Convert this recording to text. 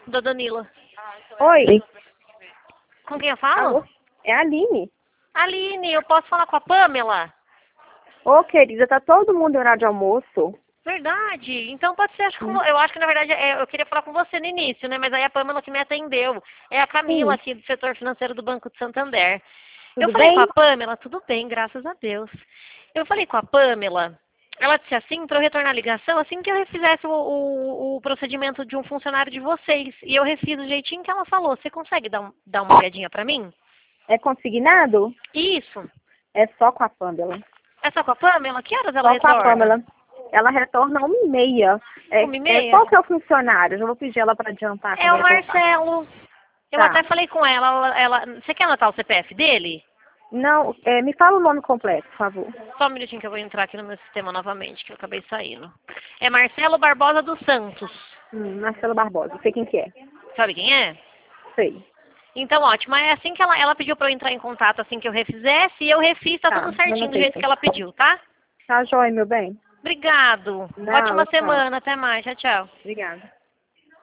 Da Danila. Oi. Com quem eu falo? Alô? É a Aline. Aline, eu posso falar com a Pamela? Ô, querida, tá todo mundo em horário de almoço? Verdade. Então pode ser, eu acho que na verdade eu queria falar com você no início, né? Mas aí a Pamela que me atendeu. É a Camila Sim. aqui do setor financeiro do Banco de Santander. Eu Tudo falei com bem? a Pamela, tudo bem, graças a Deus. Eu falei com a Pamela, ela disse assim, para eu retornar a ligação, assim que eu refizesse o procedimento de um funcionário de vocês. E eu refiz do jeitinho que ela falou. Você consegue dar uma olhadinha para mim? É consignado? Isso. É só com a Pamela. É só com a Pamela? Que horas ela Só com a retorna? Pamela. Ela retorna 1h30. 1h30? Qual que é o funcionário? Eu já vou pedir ela para adiantar É quando o ela voltar. Marcelo. Eu Tá. até falei com ela, você quer anotar o CPF dele? Não, me fala o nome completo, por favor. Só um minutinho que eu vou entrar aqui no meu sistema novamente, que eu acabei saindo. É Marcelo Barbosa dos Santos. Marcelo Barbosa. Sei quem que é. Sabe quem é? Sei. Então, ótimo. É assim que ela pediu pra eu entrar em contato assim que eu refizesse, e eu refiz, tá Tá, tudo certinho do anotei. jeito que ela pediu, tá? Tá joia, meu bem? Obrigado. Nada, Ótima tchau. semana. Até mais. Tchau, tchau. Obrigada.